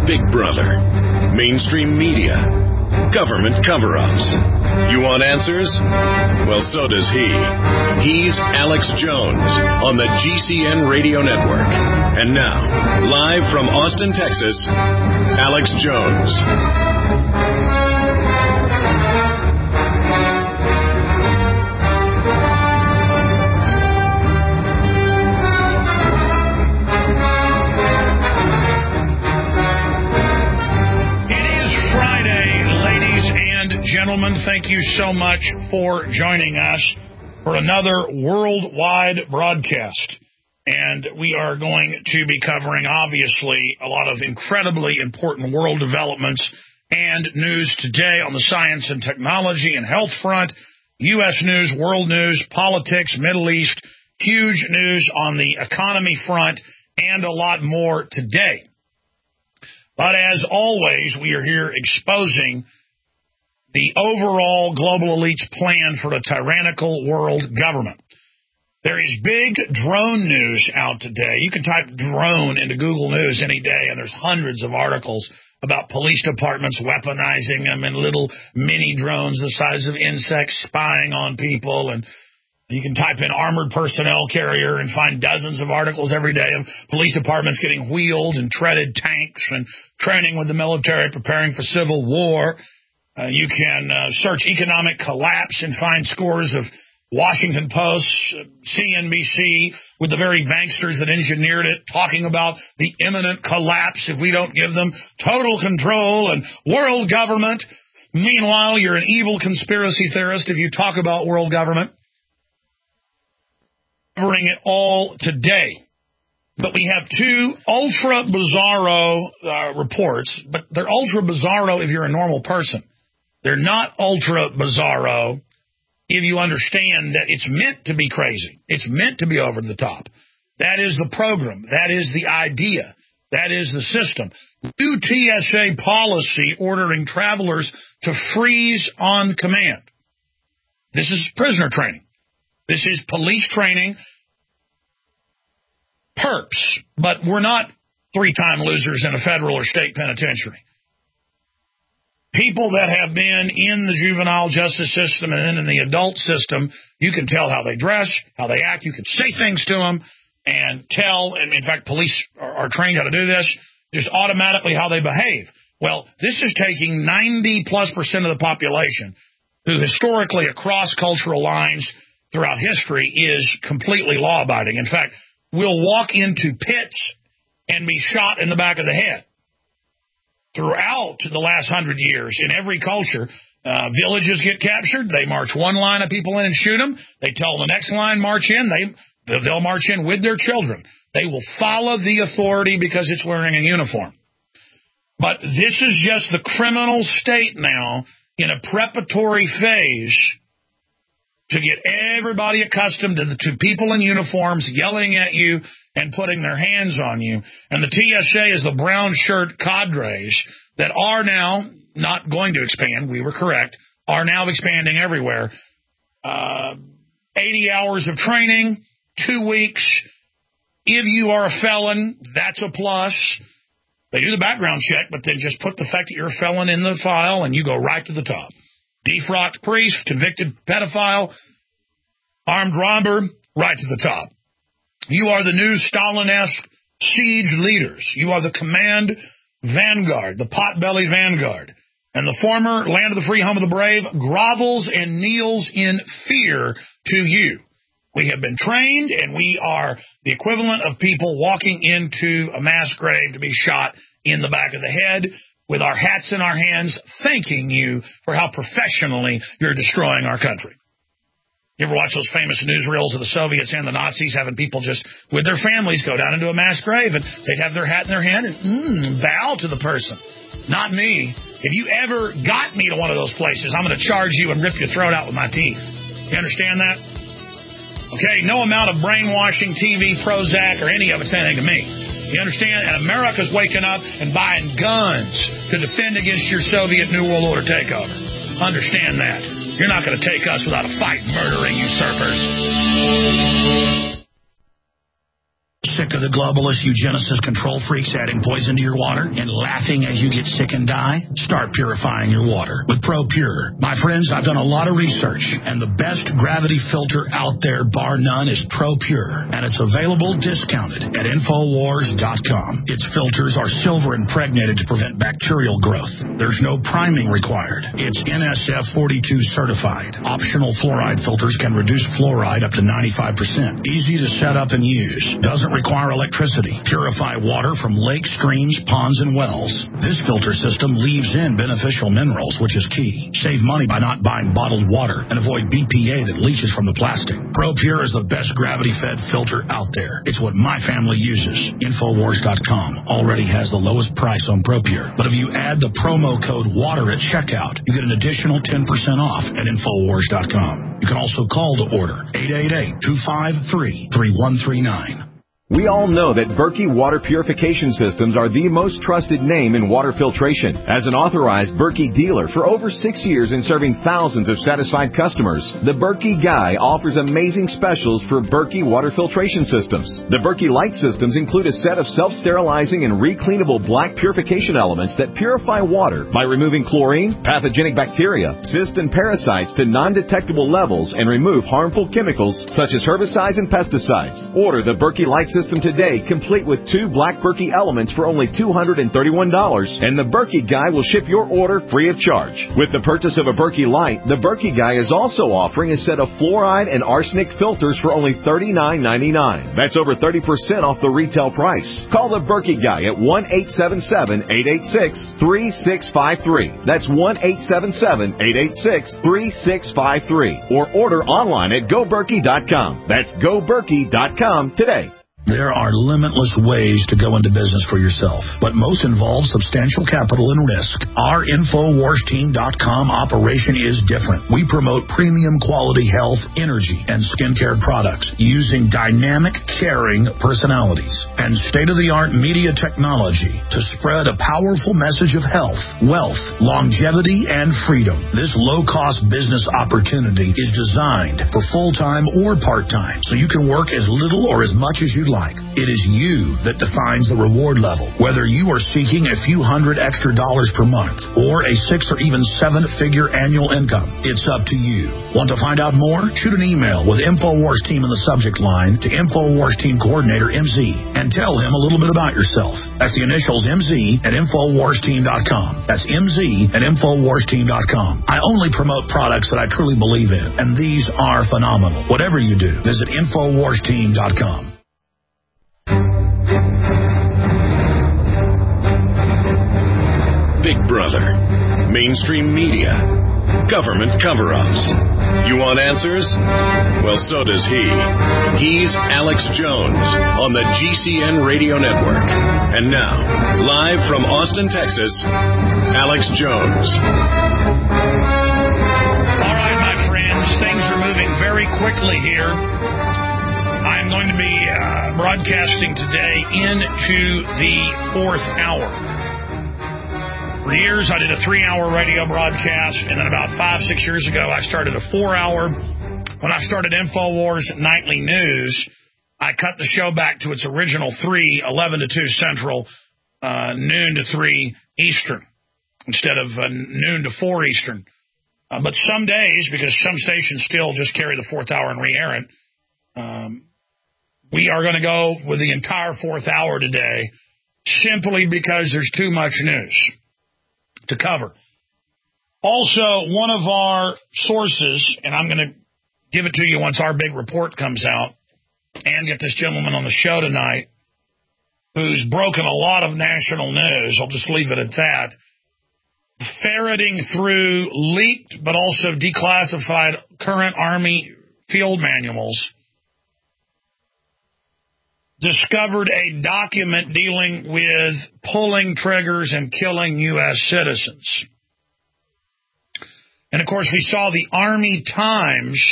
Big Brother, mainstream media, government cover-ups. You want answers? Well, so does he. He's Alex Jones on the GCN Radio Network. And now, live from Austin, Texas, Alex Jones. Gentlemen, thank you so much for joining us for another worldwide broadcast. And we are going to be covering, obviously, a lot of incredibly important world developments and news today on the science and technology and health front, U.S. news, world news, politics, Middle East, huge news on the economy front, and a lot more today. But as always, we are here exposing the overall global elite's plan for a tyrannical world government. There is big drone news out today. You can type drone into Google News any day, and there's hundreds of articles about police departments weaponizing them in little mini drones the size of insects spying on people. And you can type in armored personnel carrier and find dozens of articles every day of police departments getting wheeled and treaded tanks and training with the military, preparing for civil war. You can search economic collapse and find scores of Washington Post, CNBC, with the very banksters that engineered it, talking about the imminent collapse if we don't give them total control and world government. Meanwhile, you're an evil conspiracy theorist if you talk about world government. Covering it all today. But we have two ultra bizarro reports, but they're ultra bizarro if you're a normal person. They're not ultra bizarro if you understand that it's meant to be crazy. It's meant to be over the top. That is the program. That is the idea. That is the system. New TSA policy ordering travelers to freeze on command. This is prisoner training. This is police training. Perps. But we're not three-time losers in a federal or state penitentiary. People that have been in the juvenile justice system and then in the adult system, you can tell how they dress, how they act. You can say things to them and tell, and in fact, police are trained how to do this, just automatically how they behave. Well, this is taking 90+% of the population who historically across cultural lines throughout history is completely law-abiding. In fact, will walk into pits and be shot in the back of the head. Throughout the last 100 years, in every culture, villages get captured. They march one line of people in and shoot them. They tell the next line march in. They'll march in with their children. They will follow the authority because it's wearing a uniform. But this is just the criminal state now in a preparatory phase to get everybody accustomed to people in uniforms yelling at you and putting their hands on you. And the TSA is the brown shirt cadres that are now not going to expand, we were correct, are now expanding everywhere. 80 hours of training, 2 weeks. If you are a felon, that's a plus. They do the background check, but then just put the fact that you're a felon in the file and you go right to the top. Defrocked priest, convicted pedophile, armed robber, right to the top. You are the new Stalin-esque siege leaders. You are the command vanguard, the pot-bellied vanguard. And the former land of the free, home of the brave grovels and kneels in fear to you. We have been trained, and we are the equivalent of people walking into a mass grave to be shot in the back of the head with our hats in our hands, thanking you for how professionally you're destroying our country. You ever watch those famous newsreels of the Soviets and the Nazis having people just, with their families, go down into a mass grave, and they'd have their hat in their hand and bow to the person. Not me. If you ever got me to one of those places, I'm going to charge you and rip your throat out with my teeth. You understand that? Okay, no amount of brainwashing, TV, Prozac, or any of it's anything to me. You understand? And America's waking up and buying guns to defend against your Soviet New World Order takeover. Understand that. You're not going to take us without a fight murdering usurpers. Sick of the globalist eugenicist control freaks adding poison to your water and laughing as you get sick and die? Start purifying your water with ProPure. My friends, I've done a lot of research, and the best gravity filter out there, bar none, is ProPure, and it's available discounted at Infowars.com. Its filters are silver impregnated to prevent bacterial growth. There's no priming required. It's NSF 42 certified. Optional fluoride filters can reduce fluoride up to 95%. Easy to set up and use. Doesn't require electricity. Purify water from lakes, streams, ponds, and wells. This filter system leaves in beneficial minerals, which is key. Save money by not buying bottled water and avoid BPA that leaches from the plastic. ProPure is the best gravity-fed filter out there. It's what my family uses. Infowars.com already has the lowest price on ProPure. But if you add the promo code WATER at checkout, you get an additional 10% off at Infowars.com. You can also call to order 888-253-3139. We all know that Berkey Water Purification Systems are the most trusted name in water filtration. As an authorized Berkey dealer for over 6 years and serving thousands of satisfied customers, the Berkey Guy offers amazing specials for Berkey Water Filtration Systems. The Berkey Light Systems include a set of self-sterilizing and recleanable black purification elements that purify water by removing chlorine, pathogenic bacteria, cysts, and parasites to non-detectable levels and remove harmful chemicals such as herbicides and pesticides. Order the Berkey Light System today, complete with 2 black Berkey elements for only $231, and the Berkey Guy will ship your order free of charge. With the purchase of a Berkey Light, the Berkey Guy is also offering a set of fluoride and arsenic filters for only $39.99. That's over 30% off the retail price. Call the Berkey Guy at 1-877-886-3653. That's 1-877-886-3653. Or order online at GoBerkey.com. That's GoBerkey.com today. There are limitless ways to go into business for yourself, but most involve substantial capital and risk. Our InfoWarsTeam.com operation is different. We promote premium quality health, energy, and skincare products using dynamic, caring personalities and state-of-the-art media technology to spread a powerful message of health, wealth, longevity, and freedom. This low-cost business opportunity is designed for full-time or part-time, so you can work as little or as much as you'd like. It is you that defines the reward level. Whether you are seeking a few $100 extra per month or a 6 or even 7-figure annual income, it's up to you. Want to find out more? Shoot an email with InfoWars Team in the subject line to InfoWars Team Coordinator MZ and tell him a little bit about yourself. That's the initials MZ at InfoWarsTeam.com. That's MZ at InfoWarsTeam.com. I only promote products that I truly believe in, and these are phenomenal. Whatever you do, visit InfoWarsTeam.com. Big Brother, mainstream media, government cover-ups. You want answers? Well, so does he. He's Alex Jones on the GCN Radio Network. And now, live from Austin, Texas, Alex Jones. All right, my friends, things are moving very quickly here. I'm going to be broadcasting today into the 4th hour. For years, I did a 3-hour radio broadcast, and then about 5-6 years ago, I started a 4-hour. When I started InfoWars Nightly News, I cut the show back to its original 3, 11 to 2 Central, noon to 3 Eastern, instead of noon to 4 Eastern. But some days, because some stations still just carry the 4th hour and re-air it, we are going to go with the entire 4th hour today, simply because there's too much news to cover. Also, one of our sources, and I'm going to give it to you once our big report comes out, and get this gentleman on the show tonight who's broken a lot of national news. I'll just leave it at that. Ferreting through leaked but also declassified current Army field manuals, discovered a document dealing with pulling triggers and killing U.S. citizens. And, of course, we saw the Army Times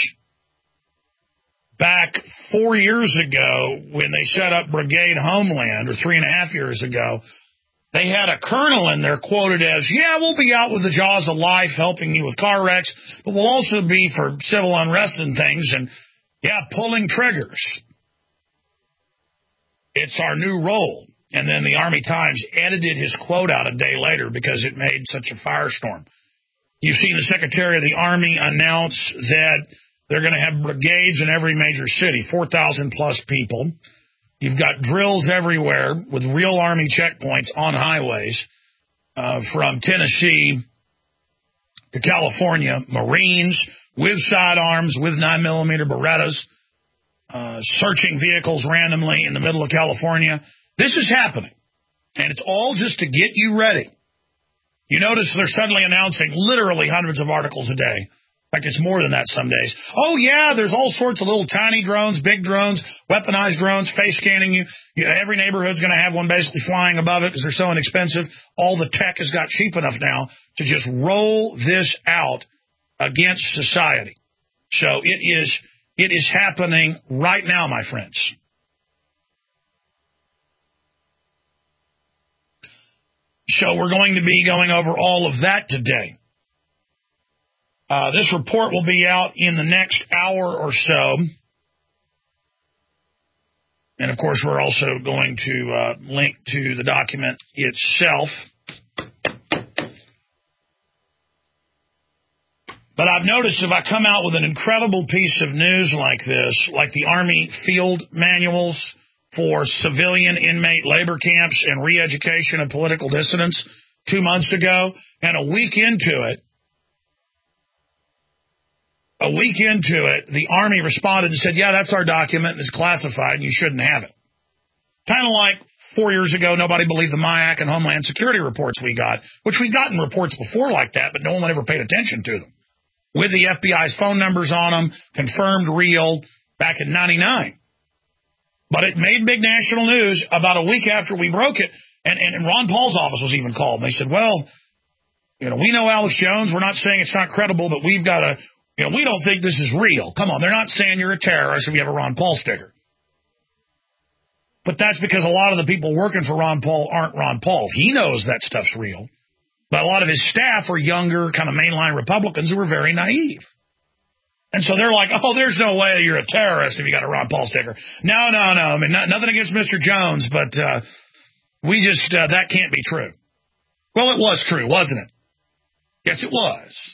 back 4 years ago when they set up Brigade Homeland, or 3.5 years ago. They had a colonel in there quoted as, yeah, we'll be out with the jaws of life helping you with car wrecks, but we'll also be for civil unrest and things, and, yeah, pulling triggers. It's our new role. And then the Army Times edited his quote out a day later because it made such a firestorm. You've seen the Secretary of the Army announce that they're going to have brigades in every major city, 4,000 plus people. You've got drills everywhere with real Army checkpoints on highways from Tennessee to California. Marines with sidearms, with 9mm Berettas, searching vehicles randomly in the middle of California. This is happening, and it's all just to get you ready. You notice they're suddenly announcing literally hundreds of articles a day. In fact, it's more than that some days. Oh, yeah, there's all sorts of little tiny drones, big drones, weaponized drones, face scanning you. Every neighborhood's going to have one basically flying above it because they're so inexpensive. All the tech has got cheap enough now to just roll this out against society. So it is happening right now, my friends. So we're going to be going over all of that today. This report will be out in the next hour or so. And, of course, we're also going to link to the document itself. But I've noticed if I come out with an incredible piece of news like this, like the Army field manuals for civilian inmate labor camps and re-education of political dissidents 2 months ago, and a week into it, the Army responded and said, yeah, that's our document, and it's classified, and you shouldn't have it. Kind of like 4 years ago, nobody believed the MIAC and Homeland Security reports we got, which we've gotten reports before like that, but no one ever paid attention to them. With the FBI's phone numbers on them, confirmed real, back in 99. But it made big national news about a week after we broke it, and Ron Paul's office was even called. And they said, well, we know Alex Jones. We're not saying it's not credible, but we've got to, we don't think this is real. Come on, they're not saying you're a terrorist if you have a Ron Paul sticker. But that's because a lot of the people working for Ron Paul aren't Ron Paul. He knows that stuff's real. But a lot of his staff are younger, kind of mainline Republicans who are very naive. And so they're like, oh, there's no way you're a terrorist if you got a Ron Paul sticker. No. I mean, nothing against Mr. Jones, but we just, that can't be true. Well, it was true, wasn't it? Yes, it was.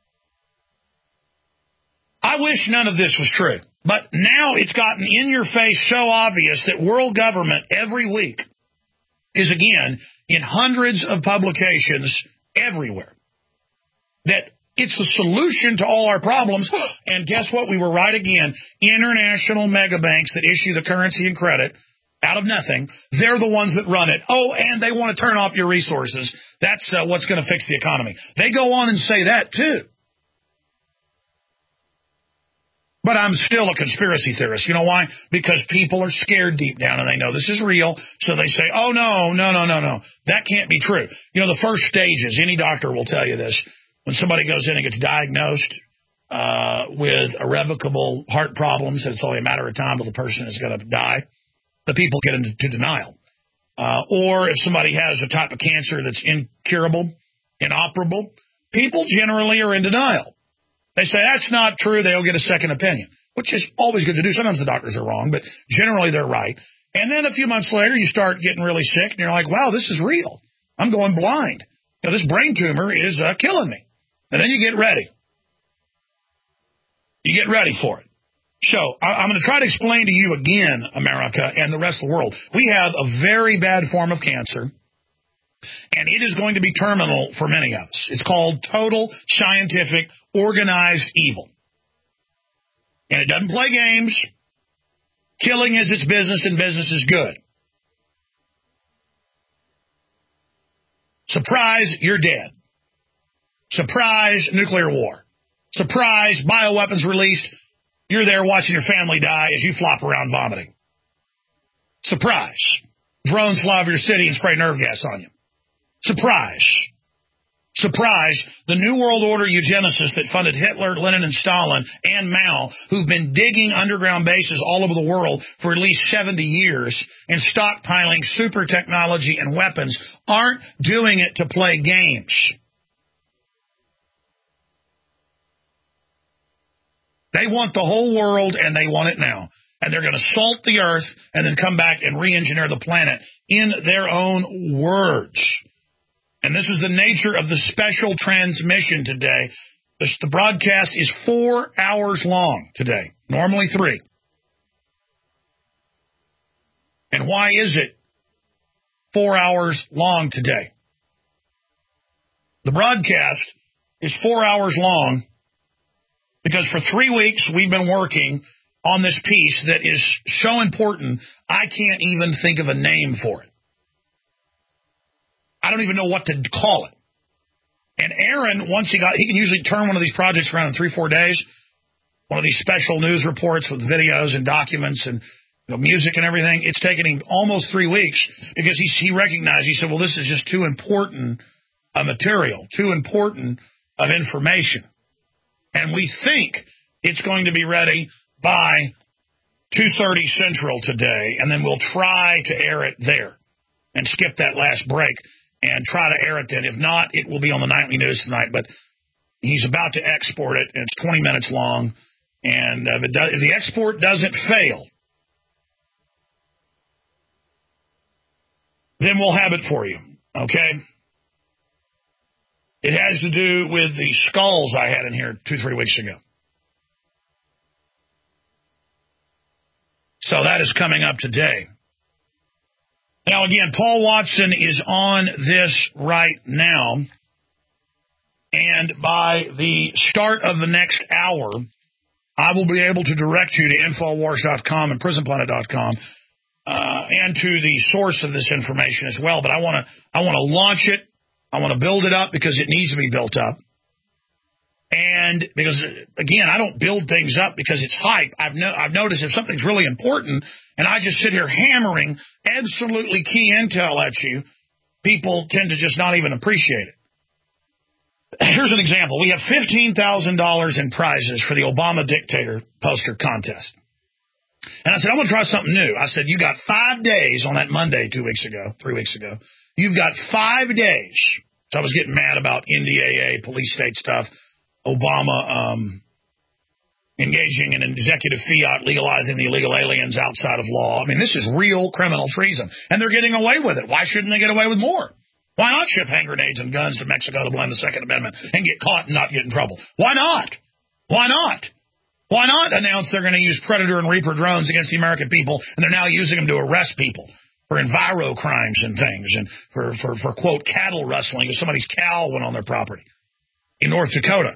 I wish none of this was true. But now it's gotten in your face so obvious that world government every week is, again, in hundreds of publications everywhere, that it's the solution to all our problems. And guess what? We were right again. International mega banks that issue the currency and credit out of nothing, they're the ones that run it. Oh, and they want to turn off your resources. That's what's going to fix the economy. They go on and say that, too. But I'm still a conspiracy theorist. You know why? Because people are scared deep down, and they know this is real, so they say, oh, no. That can't be true. The first stages, any doctor will tell you this, when somebody goes in and gets diagnosed with irrevocable heart problems, and it's only a matter of time till the person is going to die, the people get into denial. Or if somebody has a type of cancer that's incurable, inoperable, people generally are in denial. They say, that's not true. They'll get a second opinion, which is always good to do. Sometimes the doctors are wrong, but generally they're right. And then a few months later, you start getting really sick, and you're like, wow, this is real. I'm going blind. This brain tumor is killing me. And then you get ready. You get ready for it. So I'm going to try to explain to you again, America and the rest of the world. We have a very bad form of cancer, and it is going to be terminal for many of us. It's called total scientific organized evil. And it doesn't play games. Killing is its business, and business is good. Surprise, you're dead. Surprise, nuclear war. Surprise, bioweapons released. You're there watching your family die as you flop around vomiting. Surprise. Drones fly over your city and spray nerve gas on you. Surprise. Surprise, the New World Order eugenicists that funded Hitler, Lenin, and Stalin, and Mao, who've been digging underground bases all over the world for at least 70 years and stockpiling super technology and weapons, aren't doing it to play games. They want the whole world, and they want it now. And they're going to salt the earth and then come back and re-engineer the planet in their own words. And this is the nature of the special transmission today. The broadcast is 4 hours long today, normally 3. And why is it 4 hours long today? The broadcast is 4 hours long because for 3 weeks we've been working on this piece that is so important, I can't even think of a name for it. I don't even know what to call it. And Aaron, once he can usually turn one of these projects around in 3-4 days. One of these special news reports with videos and documents and music and everything. It's taken him almost 3 weeks because he recognized, he said, well, this is just too important a material, too important of information. And we think it's going to be ready by 2:30 Central today, and then we'll try to air it there and skip that last break and try to air it then. If not, it will be on the nightly news tonight. But he's about to export it, and it's 20 minutes long. And if the export doesn't fail, then we'll have it for you, okay? It has to do with the skulls I had in here 2-3 weeks ago. So that is coming up today. Now, again, Paul Watson is on this right now. And by the start of the next hour, I will be able to direct you to Infowars.com and PrisonPlanet.com and to the source of this information as well. But I want to launch it. I want to build it up because it needs to be built up. And because, again, I don't build things up because it's hype. I've noticed if something's really important and I just sit here hammering absolutely key intel at you, people tend to just not even appreciate it. Here's an example. We have $15,000 in prizes for the Obama dictator poster contest. And I said, I'm going to try something new. I said, you got 5 days on that Monday 3 weeks ago. You've got 5 days. So I was getting mad about NDAA, police state stuff. Obama engaging in an executive fiat, legalizing the illegal aliens outside of law. I mean, this is real criminal treason. And they're getting away with it. Why shouldn't they get away with more? Why not ship hand grenades and guns to Mexico to blend the Second Amendment and get caught and not get in trouble? Why not? Why not? Why not announce they're going to use Predator and Reaper drones against the American people, and they're now using them to arrest people for enviro crimes and things, and for quote, cattle rustling if somebody's cow went on their property in North Dakota.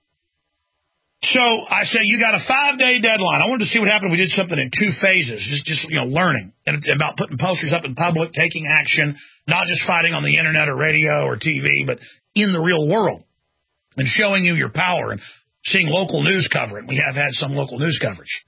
So I say, you got a 5-day deadline. I wanted to see what happened if we did something in 2 phases, just learning, and about putting posters up in public, taking action, not just fighting on the internet or radio or TV, but in the real world, and showing you your power and seeing local news cover it. We have had some local news coverage.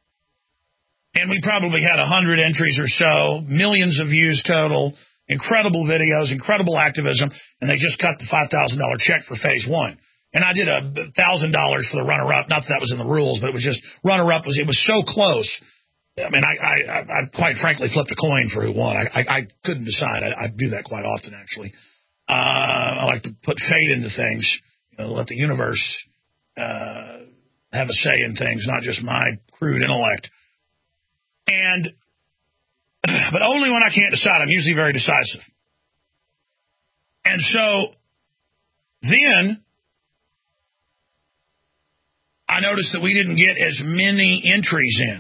And we probably had 100 entries or so, millions of views total, incredible videos, incredible activism, and they just cut the $5,000 check for phase 1. And I did $1,000 for the runner-up. Not that was in the rules, but it was just runner-up. It was so close. I mean, I quite frankly flipped a coin for who won. I couldn't decide. I do that quite often, actually. I like to put fate into things, let the universe have a say in things, not just my crude intellect. But only when I can't decide. I'm usually very decisive. And so then I noticed that we didn't get as many entries in.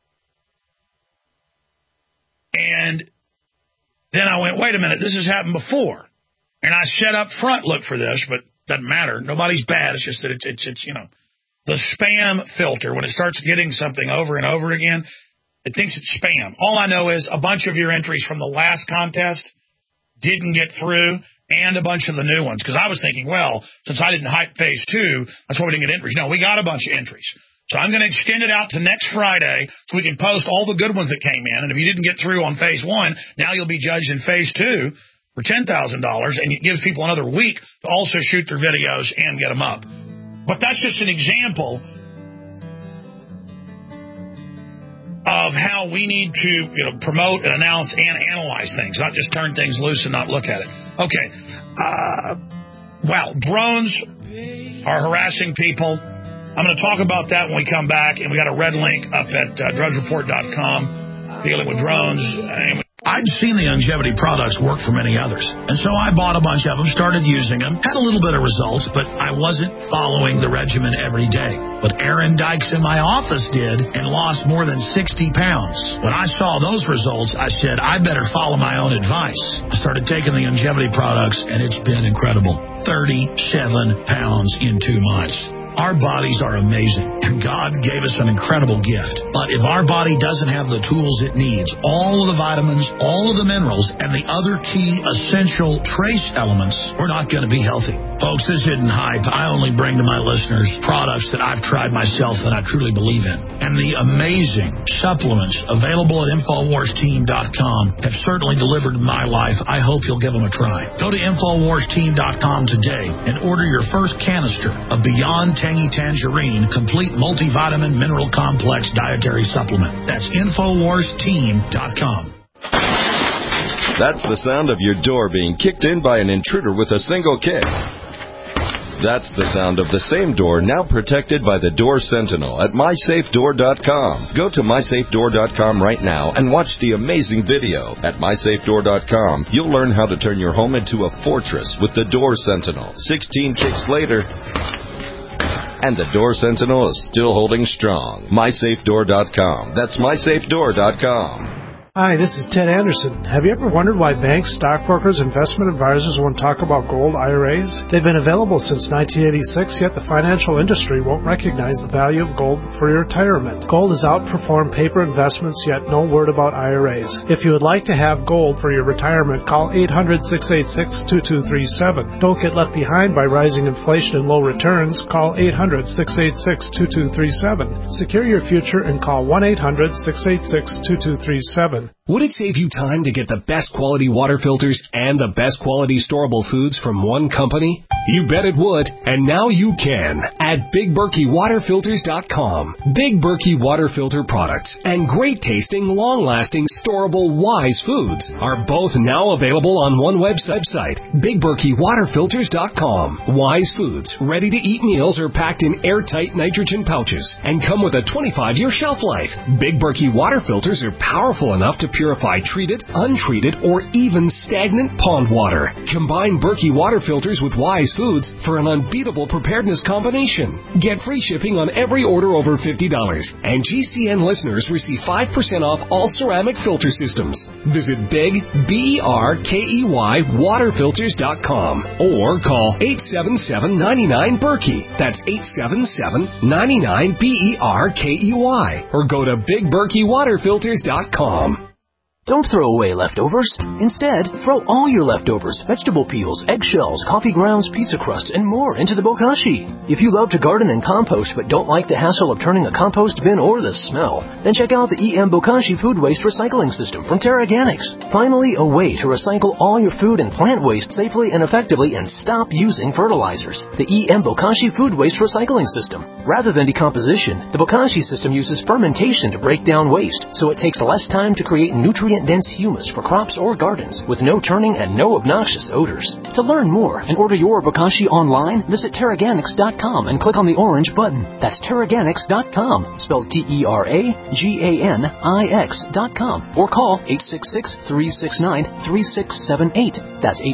And then I went, wait a minute, this has happened before. And I said up front, look for this, but doesn't matter. Nobody's bad. It's just that it's the spam filter, when it starts getting something over and over again, it thinks it's spam. All I know is a bunch of your entries from the last contest didn't get through, and a bunch of the new ones. Because I was thinking, well, since I didn't hype phase 2, that's why we didn't get entries. No, we got a bunch of entries. So I'm going to extend it out to next Friday so we can post all the good ones that came in. And if you didn't get through on phase 1, now you'll be judged in phase 2 for $10,000. And it gives people another week to also shoot their videos and get them up. But that's just an example of how we need to promote and announce and analyze things, not just turn things loose and not look at it. Okay. Wow. Drones are harassing people. I'm going to talk about that when we come back, and we got a red link up at drudgereport.com dealing with drones. I'd seen the longevity products work for many others, and so I bought a bunch of them, started using them, had a little bit of results, but I wasn't following the regimen every day. But Aaron Dykes in my office did and lost more than 60 pounds. When I saw those results, I said, I better follow my own advice. I started taking the longevity products, and it's been incredible. 37 pounds in 2 months. Our bodies are amazing, and God gave us an incredible gift. But if our body doesn't have the tools it needs, all of the vitamins, all of the minerals, and the other key essential trace elements, we're not going to be healthy. Folks, this isn't hype. I only bring to my listeners products that I've tried myself that I truly believe in. And the amazing supplements available at InfoWarsTeam.com have certainly delivered in my life. I hope you'll give them a try. Go to InfoWarsTeam.com today and order your first canister of Beyond Tangy Tangerine Complete Multivitamin Mineral Complex Dietary Supplement. That's InfoWarsTeam.com. That's the sound of your door being kicked in by an intruder with a single kick. That's the sound of the same door now protected by the Door Sentinel at MySafeDoor.com. Go to MySafeDoor.com right now and watch the amazing video. At MySafeDoor.com, you'll learn how to turn your home into a fortress with the Door Sentinel. 16 kicks later, and the Door Sentinel is still holding strong. MySafeDoor.com. That's MySafeDoor.com. Hi, this is Ted Anderson. Have you ever wondered why banks, stockbrokers, investment advisors won't talk about gold IRAs? They've been available since 1986, yet the financial industry won't recognize the value of gold for your retirement. Gold has outperformed paper investments, yet no word about IRAs. If you would like to have gold for your retirement, call 800-686-2237. Don't get left behind by rising inflation and low returns. Call 800-686-2237. Secure your future and call 1-800-686-2237. Would it save you time to get the best quality water filters and the best quality storable foods from one company? You bet it would, and now you can at BigBerkeyWaterFilters.com. Big Berkey Water Filter products and great tasting, long-lasting, storable Wise foods are both now available on one website, BigBerkeyWaterFilters.com. Wise foods, ready-to-eat meals are packed in airtight nitrogen pouches and come with a 25-year shelf life. Big Berkey Water Filters are powerful enough to purify treated, untreated, or even stagnant pond water. Combine Berkey Water Filters with Wise Foods for an unbeatable preparedness combination. Get free shipping on every order over $50, and GCN listeners receive 5% off all ceramic filter systems. Visit Big, BERKEY, waterfilters.com or call 877-99-BERKEY. That's 877-99-BERKEY, or go to BigBerkeyWaterFilters.com. Don't throw away leftovers. Instead, throw all your leftovers, vegetable peels, eggshells, coffee grounds, pizza crusts, and more into the bokashi. If you love to garden and compost but don't like the hassle of turning a compost bin or the smell, then check out the EM Bokashi Food Waste Recycling System from TerraGanix. Finally, a way to recycle all your food and plant waste safely and effectively and stop using fertilizers. The EM Bokashi Food Waste Recycling System. Rather than decomposition, the Bokashi system uses fermentation to break down waste, so it takes less time to create nutrient-dense humus for crops or gardens with no turning and no obnoxious odors. To learn more and order your Bokashi online, visit TerraGanix.com and click on the orange button. That's TerraGanix.com, spelled TerraGanix.com, or call 866-369-3678. That's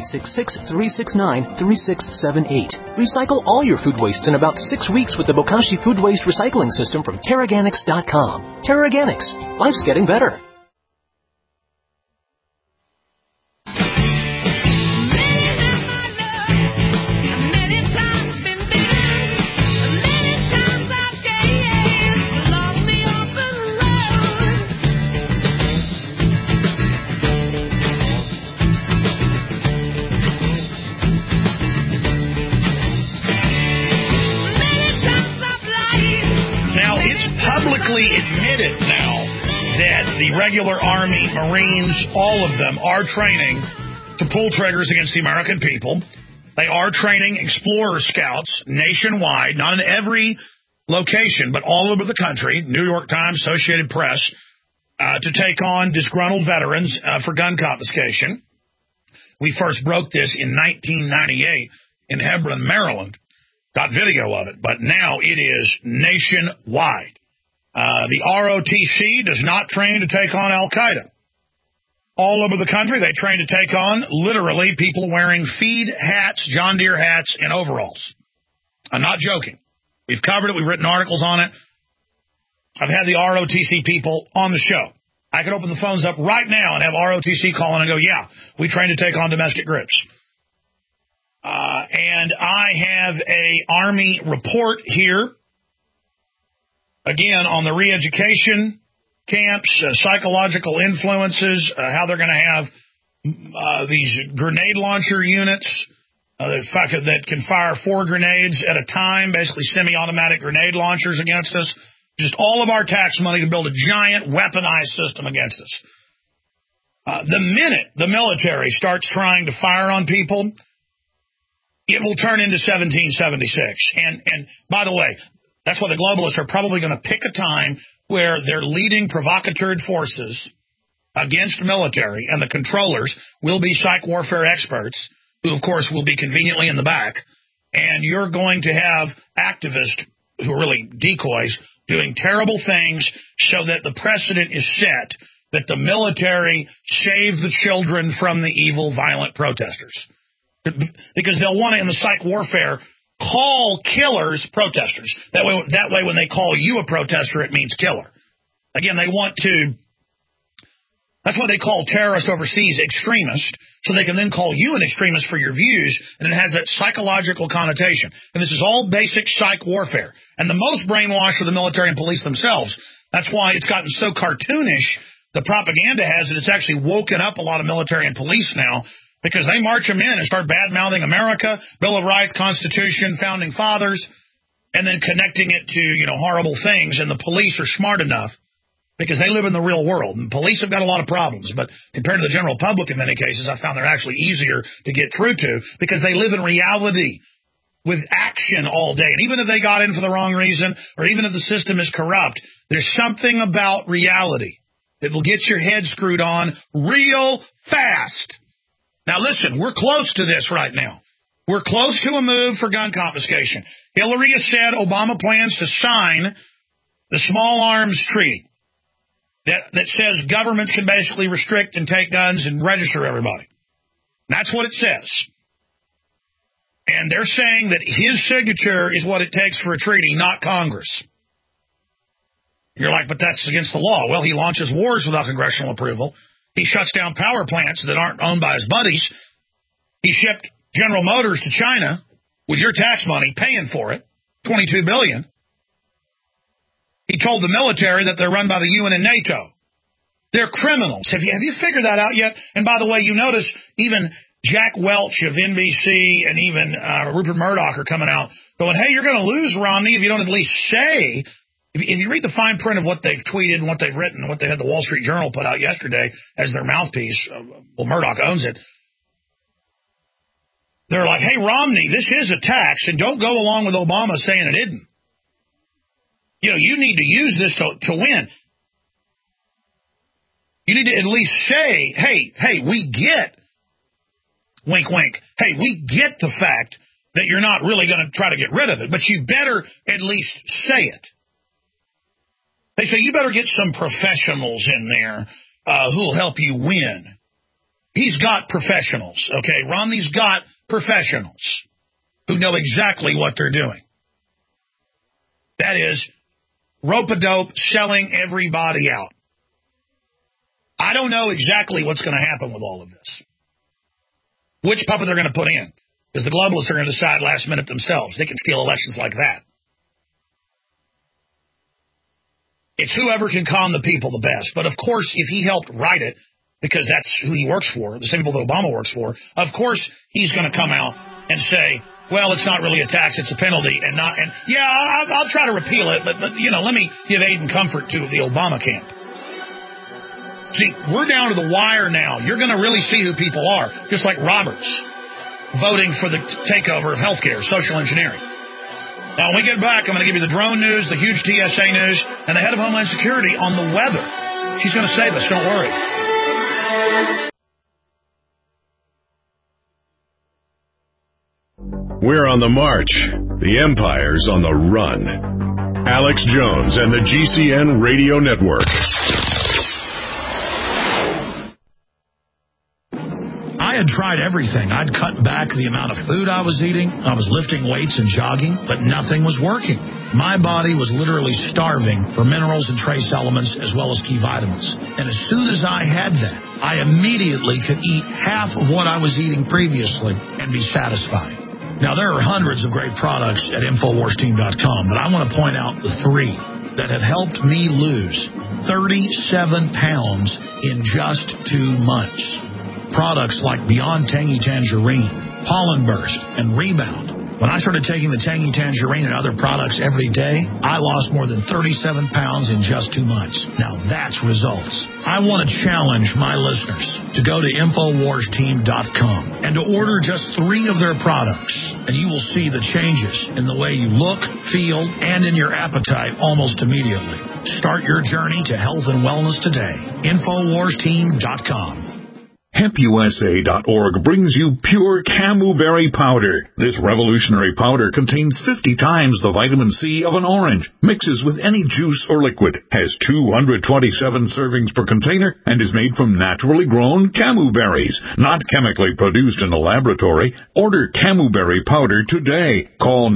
866-369-3678. Recycle all your food wastes in about 6 weeks with the Bokashi Food Waste Recycling System from TerraGanix.com. TerraGanix. Life's getting better. Admitted now that the regular Army, Marines, all of them are training to pull triggers against the American people. They are training Explorer Scouts nationwide, not in every location, but all over the country, New York Times, Associated Press, to take on disgruntled veterans for gun confiscation. We first broke this in 1998 in Hebron, Maryland. got video of it, but now it is nationwide. The ROTC does not train to take on Al-Qaeda. All over the country, they train to take on, literally, people wearing feed hats, John Deere hats, and overalls. I'm not joking. We've covered it. We've written articles on it. I've had the ROTC people on the show. I could open the phones up right now and have ROTC call in and go, yeah, we train to take on domestic groups. And I have a Army report here, again, on the re-education camps, psychological influences, how they're going to have these grenade launcher units that can fire 4 grenades at a time, basically semi-automatic grenade launchers against us. Just all of our tax money to build a giant weaponized system against us. The minute the military starts trying to fire on people, it will turn into 1776. And by the way, that's why the globalists are probably going to pick a time where their leading provocateur forces against military and the controllers will be psych warfare experts, who, of course, will be conveniently in the back. And you're going to have activists who are really decoys doing terrible things so that the precedent is set that the military save the children from the evil, violent protesters. Because they'll want to, in the psych warfare, call killers protesters. That way, when they call you a protester, it means killer. Again, they want to. That's why they call terrorists overseas extremist, so they can then call you an extremist for your views, and it has that psychological connotation. And this is all basic psych warfare. And the most brainwashed are the military and police themselves. That's why it's gotten so cartoonish. The propaganda has it. It's actually woken up a lot of military and police now, because they march them in and start bad-mouthing America, Bill of Rights, Constitution, Founding Fathers, and then connecting it to, horrible things. And the police are smart enough, because they live in the real world. And police have got a lot of problems, but compared to the general public in many cases, I found they're actually easier to get through to, because they live in reality with action all day. And even if they got in for the wrong reason, or even if the system is corrupt, there's something about reality that will get your head screwed on real fast. Now, listen, we're close to this right now. We're close to a move for gun confiscation. Hillary has said Obama plans to sign the small arms treaty that says governments can basically restrict and take guns and register everybody. That's what it says. And they're saying that his signature is what it takes for a treaty, not Congress. You're like, but that's against the law. Well, he launches wars without congressional approval. He shuts down power plants that aren't owned by his buddies. He shipped General Motors to China with your tax money, paying for it, $22 billion. He told the military that they're run by the UN and NATO. They're criminals. Have you figured that out yet? And by the way, you notice even Jack Welch of NBC and even Rupert Murdoch are coming out going, hey, you're going to lose, Romney, if you don't at least say. If you read the fine print of what they've tweeted and what they've written and what they had the Wall Street Journal put out yesterday as their mouthpiece, well, Murdoch owns it. They're like, hey, Romney, this is a tax, and don't go along with Obama saying it isn't. You need to use this to win. You need to at least say, hey, we get, wink, wink, hey, we get the fact that you're not really going to try to get rid of it, but you better at least say it. They say you better get some professionals in there who'll help you win. He's got professionals, okay? Romney's got professionals who know exactly what they're doing. That is, rope-a-dope, selling everybody out. I don't know exactly what's going to happen with all of this. Which puppet they're going to put in. Because the globalists are going to decide last minute themselves. They can steal elections like that. It's whoever can calm the people the best. But, of course, if he helped write it, because that's who he works for, the same people that Obama works for, of course he's going to come out and say, well, it's not really a tax, it's a penalty. And I'll try to repeal it, but let me give aid and comfort to the Obama camp. See, we're down to the wire now. You're going to really see who people are, just like Roberts voting for the takeover of healthcare, social engineering. Now, when we get back, I'm going to give you the drone news, the huge TSA news, and the head of Homeland Security on the weather. She's going to save us, don't worry. We're on the march. The empire's on the run. Alex Jones and the GCN Radio Network. I had tried everything. I'd cut back the amount of food I was eating. I was lifting weights and jogging, but nothing was working. My body was literally starving for minerals and trace elements as well as key vitamins. And as soon as I had that, I immediately could eat half of what I was eating previously and be satisfied. Now, there are hundreds of great products at InfoWarsTeam.com, but I want to point out the three that have helped me lose 37 pounds in just 2 months. Products like Beyond Tangy Tangerine, Pollen Burst, and Rebound. When I started taking the Tangy Tangerine and other products every day, I lost more than 37 pounds in just 2 months. Now that's results. I want to challenge my listeners to go to InfoWarsTeam.com and to order just 3 of their products, and you will see the changes in the way you look, feel, and in your appetite almost immediately. Start your journey to health and wellness today. InfoWarsTeam.com. HempUSA.org brings you pure camuberry powder. This revolutionary powder contains 50 times the vitamin C of an orange, mixes with any juice or liquid, has 227 servings per container, and is made from naturally grown camu berries, not chemically produced in a laboratory. Order camuberry powder today. Call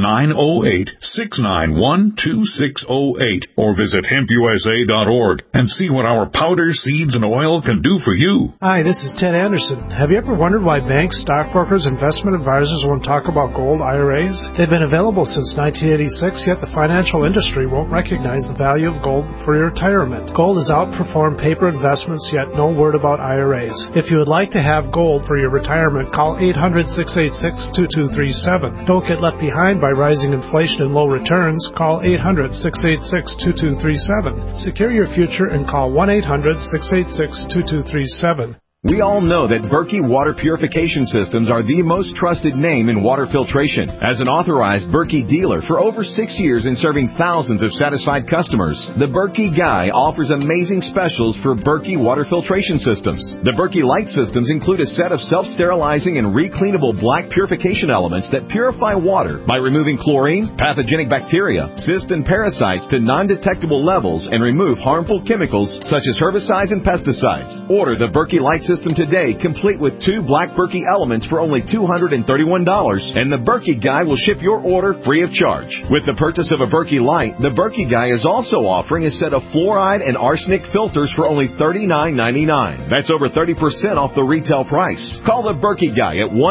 908-691-2608 or visit HempUSA.org and see what our powder, seeds, and oil can do for you. Hi, this is Ted Anderson. Have you ever wondered why banks, stockbrokers, investment advisors won't talk about gold IRAs? They've been available since 1986, yet the financial industry won't recognize the value of gold for your retirement. Gold has outperformed paper investments, yet no word about IRAs. If you would like to have gold for your retirement, call 800-686-2237. Don't get left behind by rising inflation and low returns. Call 800-686-2237. Secure your future and call 1-800-686-2237. We all know that Berkey Water Purification Systems are the most trusted name in water filtration. As an authorized Berkey dealer for over 6 years and serving thousands of satisfied customers, the Berkey Guy offers amazing specials for Berkey Water Filtration Systems. The Berkey Light Systems include a set of self-sterilizing and recleanable black purification elements that purify water by removing chlorine, pathogenic bacteria, cysts, and parasites to non-detectable levels and remove harmful chemicals such as herbicides and pesticides. Order the Berkey Light System today, complete with 2 black Berkey elements for only $231, and the Berkey Guy will ship your order free of charge. With the purchase of a Berkey Light, the Berkey Guy is also offering a set of fluoride and arsenic filters for only $39.99. That's over 30% off the retail price. Call the Berkey Guy at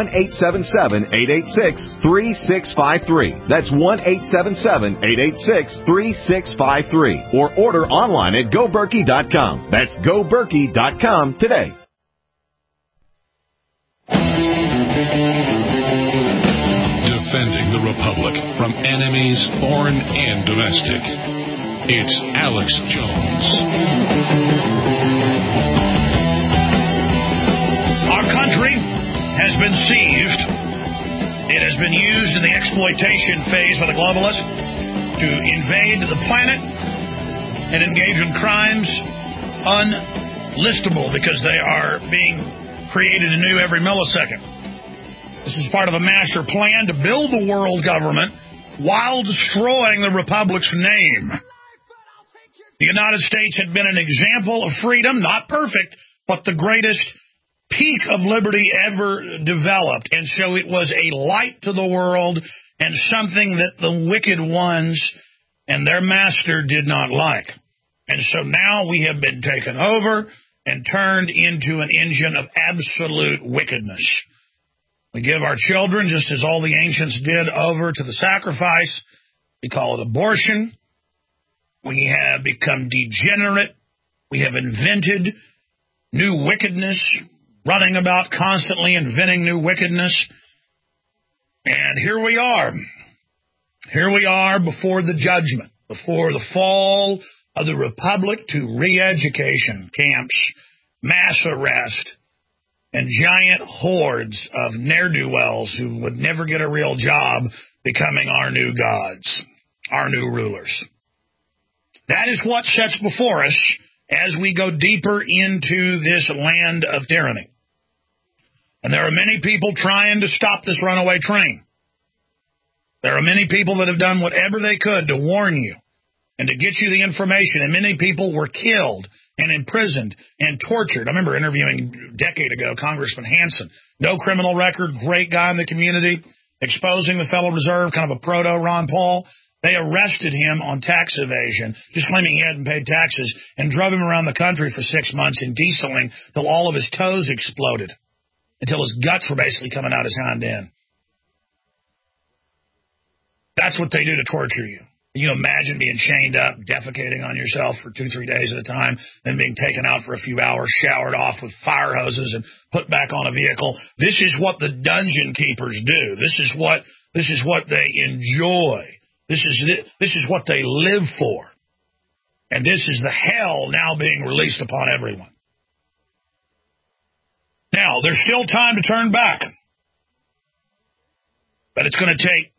1-877-886-3653. That's 1-877-886-3653. Or order online at GoBerkey.com. That's GoBerkey.com today. Defending the Republic from enemies, foreign and domestic. It's Alex Jones. Our country has been seized. It has been used in the exploitation phase by the globalists to invade the planet and engage in crimes unlistable because they are being created anew every millisecond. This is part of a master plan to build the world government while destroying the Republic's name. The United States had been an example of freedom, not perfect, but the greatest peak of liberty ever developed. And so it was a light to the world and something that the wicked ones and their master did not like. And so now we have been taken over and turned into an engine of absolute wickedness. We give our children, just as all the ancients did, over to the sacrifice. We call it abortion. We have become degenerate. We have invented new wickedness, running about constantly inventing new wickedness. And here we are. Here we are before the judgment, before the fall of the Republic to re-education camps, mass arrest, and giant hordes of ne'er-do-wells who would never get a real job becoming our new gods, our new rulers. That is what sets before us as we go deeper into this land of tyranny. And there are many people trying to stop this runaway train. There are many people that have done whatever they could to warn you and to get you the information, and many people were killed and imprisoned and tortured. I remember interviewing a decade ago Congressman Hansen, no criminal record, great guy in the community, exposing the Federal Reserve, kind of a proto-Ron Paul. They arrested him on tax evasion, just claiming he hadn't paid taxes, and drove him around the country for 6 months in dieseling till all of his toes exploded, until his guts were basically coming out his hind end. That's what they do to torture you. You imagine being chained up, defecating on yourself for 2-3 days at a time, then being taken out for a few hours, showered off with fire hoses, and put back on a vehicle. This is what the dungeon keepers do. This is what they enjoy. This is what they live for. And this is the hell now being released upon everyone. Now, there's still time to turn back. But it's going to take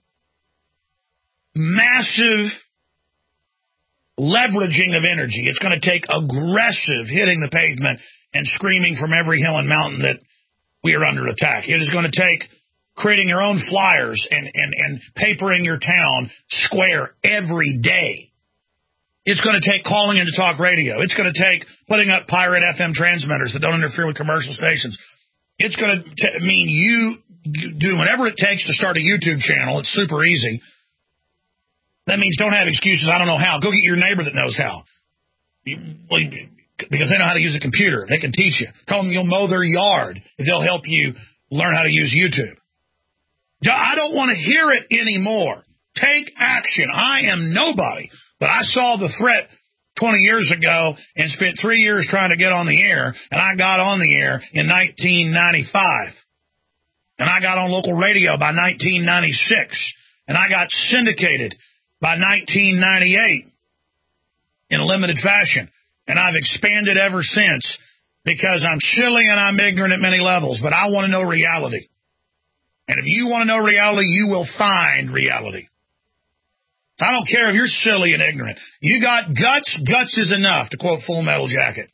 massive leveraging of energy. It's going to take aggressive hitting the pavement and screaming from every hill and mountain that we are under attack. It is going to take creating your own flyers and papering your town square every day. It's going to take calling into talk radio. It's going to take putting up pirate FM transmitters that don't interfere with commercial stations. It's going to mean you do whatever it takes to start a YouTube channel. It's super easy. That means don't have excuses. I don't know how. Go get your neighbor that knows how. Because they know how to use a computer. They can teach you. Tell them you'll mow their yard if they'll help you learn how to use YouTube. I don't want to hear it anymore. Take action. I am nobody. But I saw the threat 20 years ago and spent 3 years trying to get on the air, and I got on the air in 1995. And I got on local radio by 1996. And I got syndicated by 1998 in a limited fashion. And I've expanded ever since because I'm silly and I'm ignorant at many levels, but I want to know reality. And if you want to know reality, you will find reality. I don't care if you're silly and ignorant. You got guts. Guts is enough, to quote Full Metal Jacket.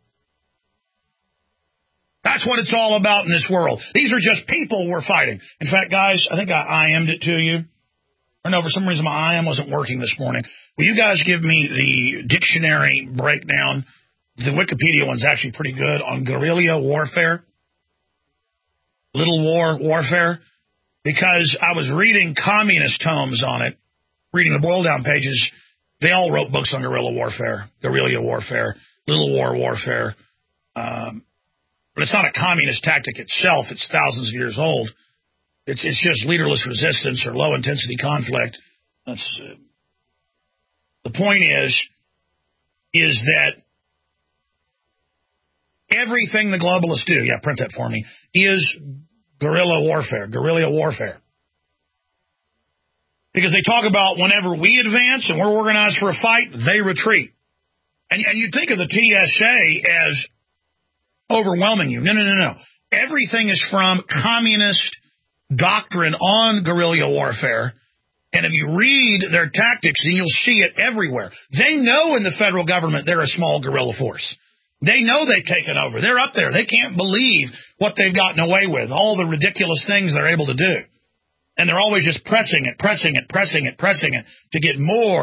That's what it's all about in this world. These are just people we're fighting. In fact, guys, I think I IM'd it to you. Or no, for some reason my IM wasn't working this morning. Will you guys give me the dictionary breakdown? The Wikipedia one's actually pretty good on guerrilla warfare. Little war warfare. Because I was reading communist tomes on it, reading the boil down pages. They all wrote books on guerrilla warfare, little war warfare. But it's not a communist tactic itself. It's thousands of years old. It's just leaderless resistance or low-intensity conflict. That's the point is that everything the globalists do, print that for me, is guerrilla warfare. Because they talk about whenever we advance and we're organized for a fight, they retreat. And you think of the TSA as overwhelming you. No. Everything is from communist doctrine on guerrilla warfare. And if you read their tactics, then you'll see it everywhere. They know in the federal government they're a small guerrilla force. They know they've taken over. They're up there. They can't believe what they've gotten away with, all the ridiculous things they're able to do. And they're always just pressing it to get more.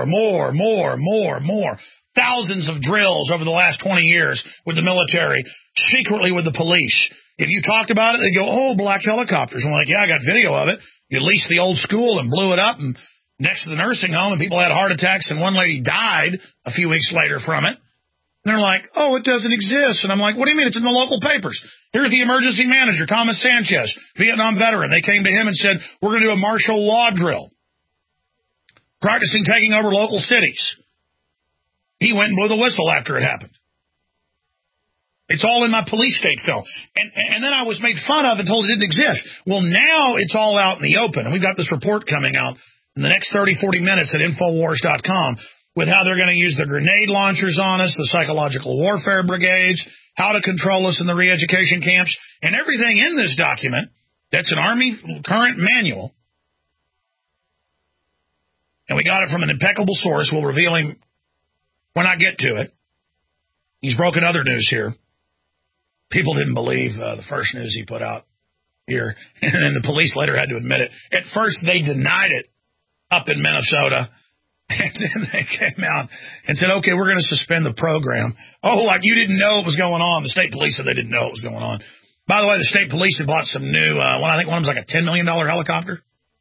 Thousands of drills over the last 20 years with the military, secretly with the police. If you talked about it, they go, oh, black helicopters. I'm like, yeah, I got video of it. You leased the old school and blew it up and next to the nursing home, and people had heart attacks, and one lady died a few weeks later from it. And they're like, oh, it doesn't exist. And I'm like, what do you mean? It's in the local papers. Here's the emergency manager, Thomas Sanchez, Vietnam veteran. They came to him and said, we're going to do a martial law drill, practicing taking over local cities. He went and blew the whistle after it happened. It's all in my police state film. And then I was made fun of and told it didn't exist. Well, now it's all out in the open. And we've got this report coming out in the next 30, 40 minutes at Infowars.com with how they're going to use the grenade launchers on us, the psychological warfare brigades, how to control us in the re-education camps, and everything in this document. That's an Army current manual. And we got it from an impeccable source. We'll reveal him when I get to it. He's broken other news here. People didn't believe the first news he put out here. And then the police later had to admit it. At first, they denied it. up in Minnesota. And then they came out and said, okay, we're going to suspend the program. Oh, like you didn't know it was going on. The state police said they didn't know it was going on. By the way, the state police had bought some new, I think one of them was like a $10 million helicopter.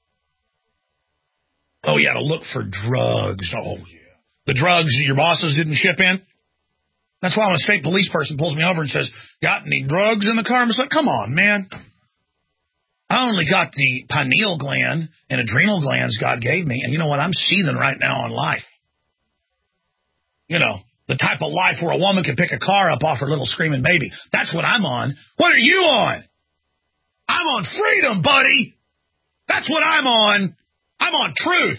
Oh, yeah, to look for drugs. Oh, yeah. The drugs your bosses didn't ship in. That's why when a state police person pulls me over and says, got any drugs in the car? I'm just like, come on, man. I only got the pineal gland and adrenal glands God gave me, and you know what? I'm seething right now on life. You know, the type of life where a woman can pick a car up off her little screaming baby. That's what I'm on. What are you on? I'm on freedom, buddy. That's what I'm on. I'm on truth.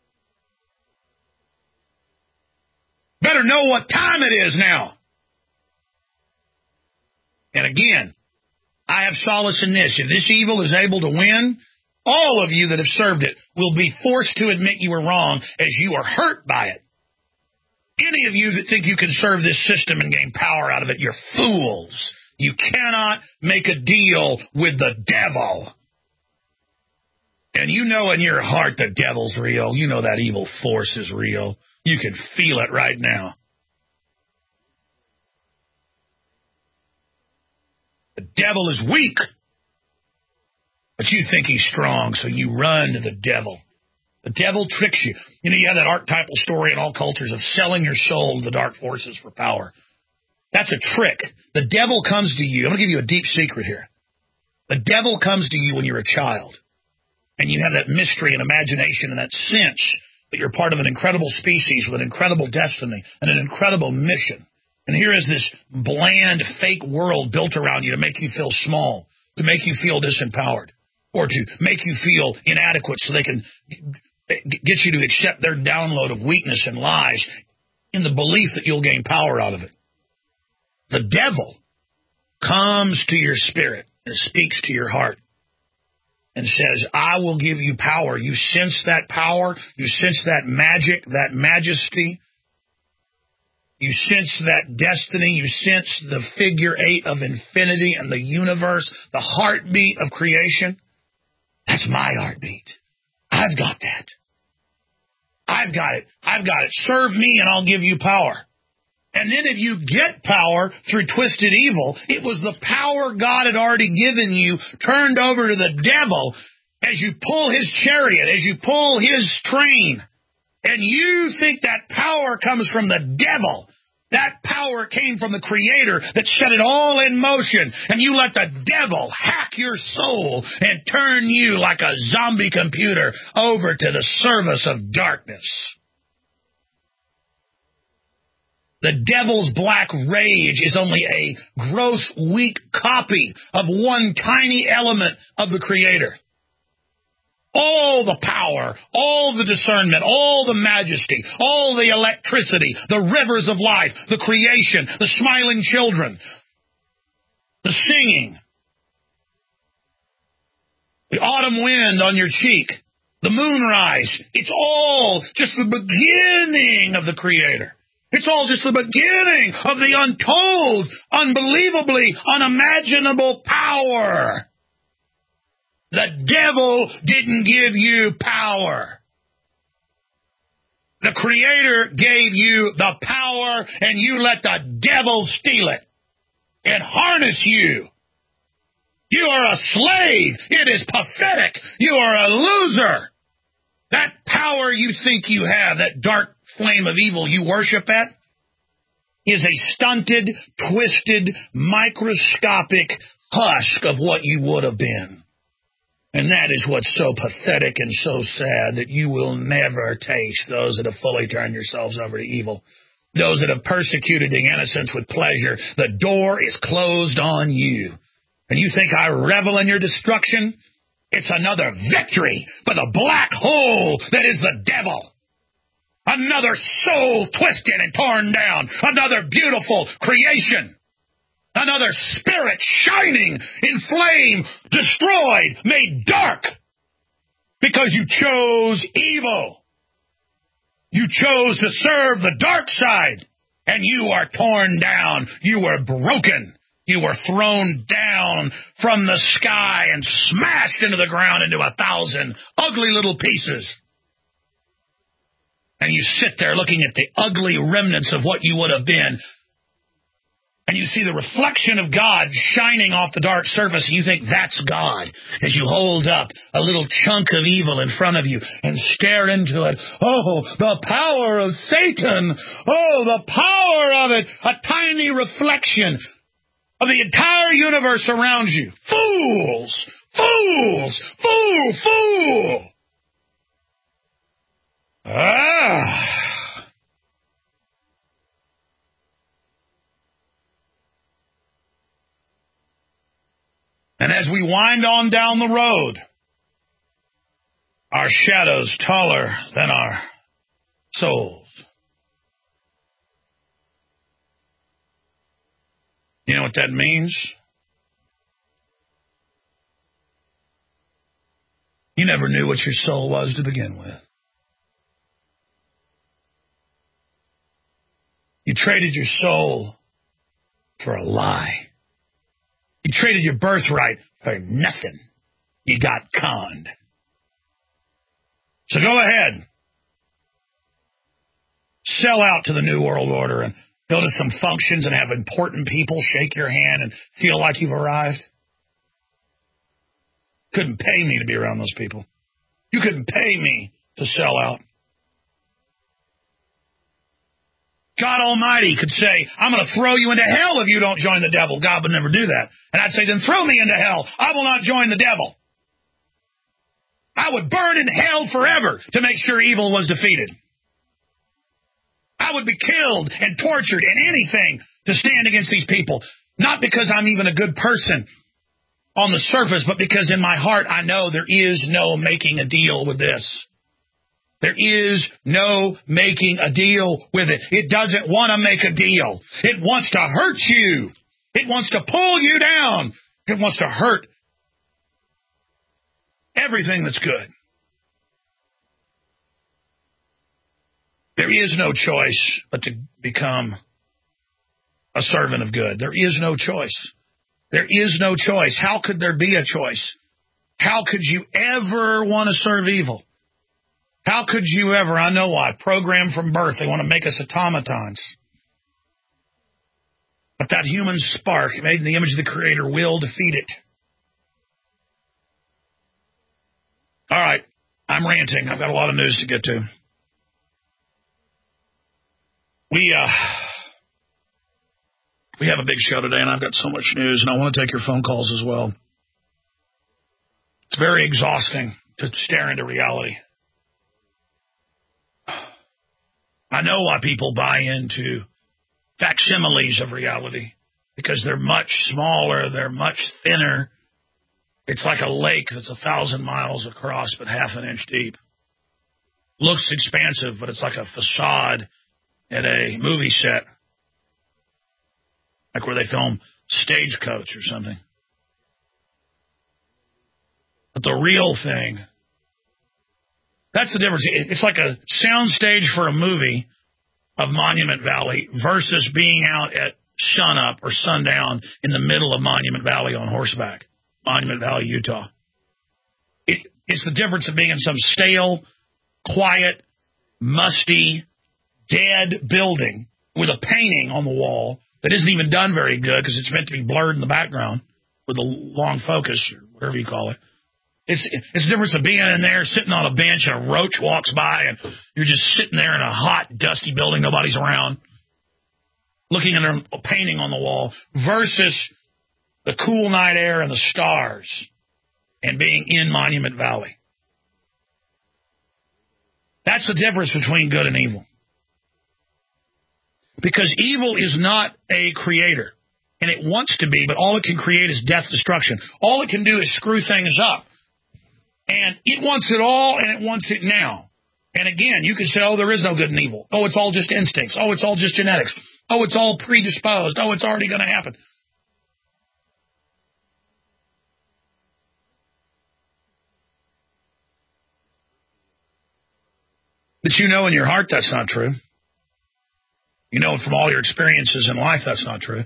Better know what time it is now. And again, I have solace in this. If this evil is able to win, all of you that have served it will be forced to admit you were wrong as you are hurt by it. Any of you that think you can serve this system and gain power out of it, you're fools. You cannot make a deal with the devil. And you know in your heart the devil's real. You know that evil force is real. You can feel it right now. The devil is weak, but you think he's strong, so you run to the devil. The devil tricks you. You know, you have that archetypal story in all cultures of selling your soul to the dark forces for power. That's a trick. The devil comes to you. I'm going to give you a deep secret here. The devil comes to you when you're a child, and you have that mystery and imagination and that sense that you're part of an incredible species with an incredible destiny and an incredible mission. And here is this bland, fake world built around you to make you feel small, to make you feel disempowered, or to make you feel inadequate so they can get you to accept their download of weakness and lies in the belief that you'll gain power out of it. The devil comes to your spirit and speaks to your heart and says, I will give you power. You sense that power. You sense that magic, that majesty. You sense that destiny. You sense the figure 8 of infinity and the universe, the heartbeat of creation. That's my heartbeat. I've got that. I've got it. I've got it. Serve me and I'll give you power. And then if you get power through twisted evil, it was the power God had already given you turned over to the devil as you pull his chariot, as you pull his train. And you think that power comes from the devil. That power came from the Creator that set it all in motion. And you let the devil hack your soul and turn you like a zombie computer over to the service of darkness. The devil's black rage is only a gross, weak copy of one tiny element of the Creator. All the power, all the discernment, all the majesty, all the electricity, the rivers of life, the creation, the smiling children, the singing, the autumn wind on your cheek, the moonrise. It's all just the beginning of the Creator. It's all just the beginning of the untold, unbelievably unimaginable power. The devil didn't give you power. The Creator gave you the power, and you let the devil steal it and harness you. You are a slave. It is pathetic. You are a loser. That power you think you have, that dark flame of evil you worship at, is a stunted, twisted, microscopic husk of what you would have been. And that is what's so pathetic and so sad, that you will never taste those that have fully turned yourselves over to evil. Those that have persecuted the innocents with pleasure. The door is closed on you. And you think I revel in your destruction? It's another victory for the black hole that is the devil. Another soul twisted and torn down. Another beautiful creation. Another spirit shining in flame, destroyed, made dark. Because you chose evil. You chose to serve the dark side. And you are torn down. You were broken. You were thrown down from the sky and smashed into the ground into 1,000 ugly little pieces. And you sit there looking at the ugly remnants of what you would have been. And you see the reflection of God shining off the dark surface, and you think that's God, as you hold up a little chunk of evil in front of you and stare into it. Oh, the power of Satan! Oh, the power of it! A tiny reflection of the entire universe around you. Fools! Fools! Fool! Fool! And as we wind on down the road, our shadows taller than our souls. You know what that means? You never knew what your soul was to begin with. You traded your soul for a lie. You traded your birthright for nothing. You got conned. So go ahead. Sell out to the New World Order and go to some functions and have important people shake your hand and feel like you've arrived. Couldn't pay me to be around those people. You couldn't pay me to sell out. God Almighty could say, I'm going to throw you into hell if you don't join the devil. God would never do that. And I'd say, then throw me into hell. I will not join the devil. I would burn in hell forever to make sure evil was defeated. I would be killed and tortured and anything to stand against these people. Not because I'm even a good person on the surface, but because in my heart I know there is no making a deal with this. There is no making a deal with it. It doesn't want to make a deal. It wants to hurt you. It wants to pull you down. It wants to hurt everything that's good. There is no choice but to become a servant of good. There is no choice. There is no choice. How could there be a choice? How could you ever want to serve evil? How could you ever? I know why. Programmed from birth. They want to make us automatons. But that human spark, made in the image of the Creator, will defeat it. All right. I'm ranting. I've got a lot of news to get to. We have a big show today, and I've got so much news, and I want to take your phone calls as well. It's very exhausting to stare into reality. I know why people buy into facsimiles of reality, because they're much smaller, they're much thinner. It's like a lake that's 1,000 miles across but half an inch deep. Looks expansive, but it's like a facade at a movie set, like where they film Stagecoach or something. But the real thing, that's the difference. It's like a soundstage for a movie of Monument Valley versus being out at sunup or sundown in the middle of Monument Valley on horseback, Monument Valley, Utah. It's the difference of being in some stale, quiet, musty, dead building with a painting on the wall that isn't even done very good because it's meant to be blurred in the background with a long focus or whatever you call it. It's the difference of being in there, sitting on a bench, and a roach walks by, and you're just sitting there in a hot, dusty building, nobody's around, looking at a painting on the wall, versus the cool night air and the stars and being in Monument Valley. That's the difference between good and evil. Because evil is not a creator, and it wants to be, but all it can create is death, destruction. All it can do is screw things up. And it wants it all, and it wants it now. And again, you could say, oh, there is no good and evil. Oh, it's all just instincts. Oh, it's all just genetics. Oh, it's all predisposed. Oh, it's already going to happen. But you know in your heart that's not true. You know from all your experiences in life that's not true.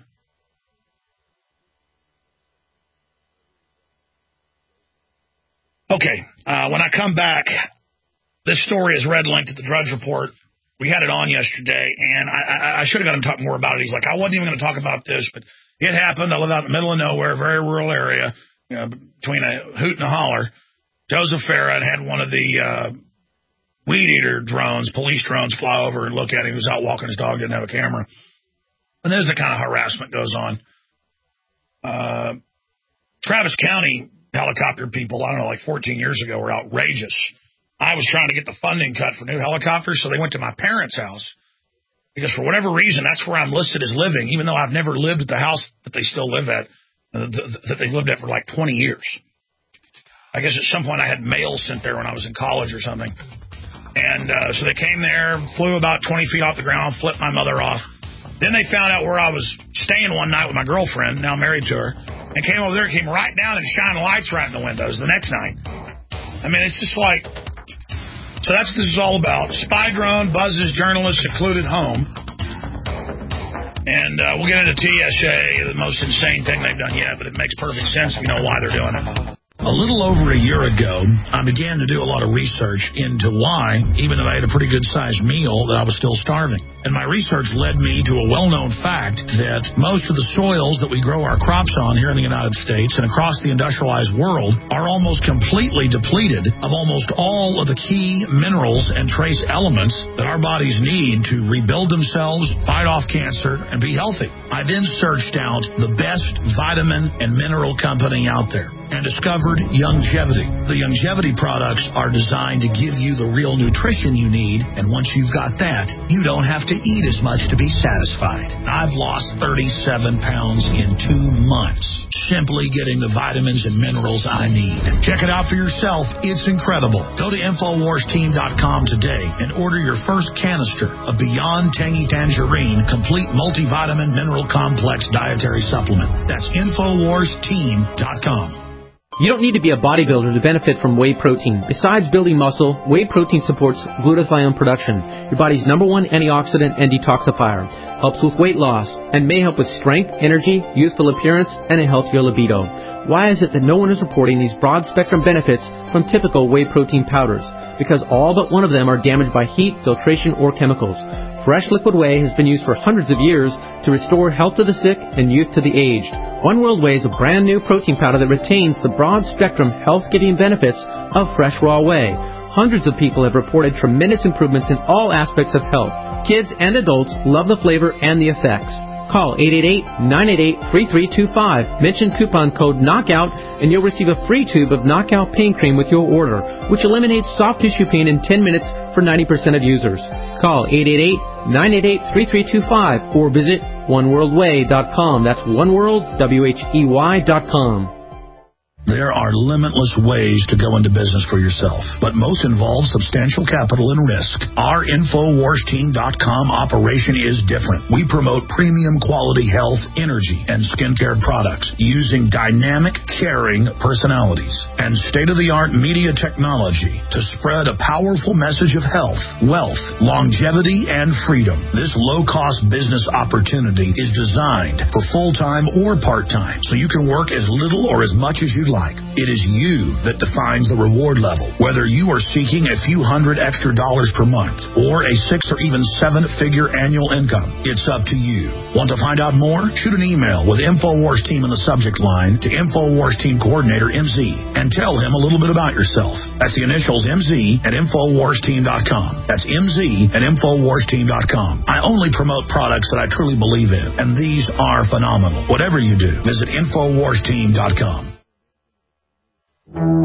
Okay, when I come back, this story is red linked at the Drudge Report. We had it on yesterday, and I should have got him to talk more about it. He's like, I wasn't even going to talk about this, but it happened. I live out in the middle of nowhere, a very rural area, between a hoot and a holler. Joseph Farah had one of the weed eater drones, police drones, fly over and look at him. He was out walking his dog, didn't have a camera. And there's the kind of harassment goes on. Travis County helicopter people, I don't know, like 14 years ago, were outrageous. I was trying to get the funding cut for new helicopters, so they went to my parents' house. Because for whatever reason, that's where I'm listed as living, even though I've never lived at the house that they still live at, that they've lived at for like 20 years. I guess at some point I had mail sent there when I was in college or something. And so they came there, flew about 20 feet off the ground, flipped my mother off. Then they found out where I was staying one night with my girlfriend, now married to her, and came over there, came right down and shined lights right in the windows the next night. I mean, it's just like... So that's what this is all about. Spy drone buzzes journalists secluded home. And we'll get into TSA, the most insane thing they've done yet, but it makes perfect sense if you know why they're doing it. A little over a year ago, I began to do a lot of research into why, even though I had a pretty good-sized meal, that I was still starving. And my research led me to a well-known fact that most of the soils that we grow our crops on here in the United States and across the industrialized world are almost completely depleted of almost all of the key minerals and trace elements that our bodies need to rebuild themselves, fight off cancer, and be healthy. I then searched out the best vitamin and mineral company out there and discovered Youngevity. The Youngevity products are designed to give you the real nutrition you need, and once you've got that, you don't have to eat as much to be satisfied. I've lost 37 pounds in 2 months, simply getting the vitamins and minerals I need. Check it out for yourself. It's incredible. Go to InfoWarsTeam.com today and order your first canister of Beyond Tangy Tangerine Complete Multivitamin Mineral Complex Dietary Supplement. That's InfoWarsTeam.com. You don't need to be a bodybuilder to benefit from whey protein. Besides building muscle, whey protein supports glutathione production, your body's #1 antioxidant and detoxifier, helps with weight loss, and may help with strength, energy, youthful appearance, and a healthier libido. Why is it that no one is reporting these broad-spectrum benefits from typical whey protein powders? Because all but one of them are damaged by heat, filtration, or chemicals. Fresh liquid whey has been used for hundreds of years to restore health to the sick and youth to the aged. One World Whey is a brand new protein powder that retains the broad-spectrum health-giving benefits of fresh raw whey. Hundreds of people have reported tremendous improvements in all aspects of health. Kids and adults love the flavor and the effects. Call 888-988-3325. Mention coupon code KNOCKOUT and you'll receive a free tube of Knockout Pain Cream with your order, which eliminates soft tissue pain in 10 minutes for 90% of users. Call 888-988-3325 or visit oneworldwhey.com. That's oneworldwhey.com. There are limitless ways to go into business for yourself, but most involve substantial capital and risk. Our InfoWarsTeam.com operation is different. We promote premium quality health, energy, and skincare products using dynamic, caring personalities and state-of-the-art media technology to spread a powerful message of health, wealth, longevity, and freedom. This low-cost business opportunity is designed for full-time or part-time, so you can work as little or as much as you'd like. It is you that defines the reward level. Whether you are seeking a few $100 extra per month or a 6 or even 7-figure annual income, it's up to you. Want to find out more? Shoot an email with InfoWars Team in the subject line to InfoWars Team Coordinator MZ and tell him a little bit about yourself. That's the initials MZ at InfoWarsTeam.com. That's MZ at InfoWarsTeam.com. I only promote products that I truly believe in, and these are phenomenal. Whatever you do, visit InfoWarsTeam.com. Let me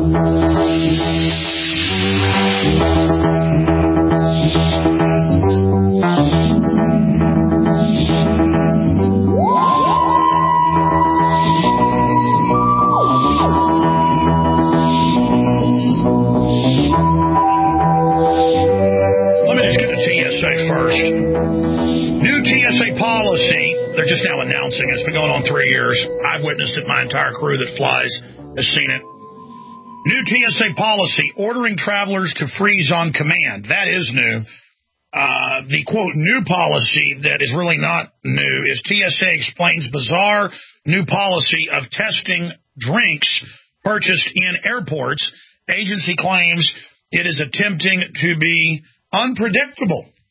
just get to TSA first. New TSA policy, they're just now announcing it. It's been going on 3 years. I've witnessed it. My entire crew that flies has seen it. New TSA policy, ordering travelers to freeze on command. That is new. The, quote, new policy that is really not new is TSA explains bizarre new policy of testing drinks purchased in airports. Agency claims it is attempting to be unpredictable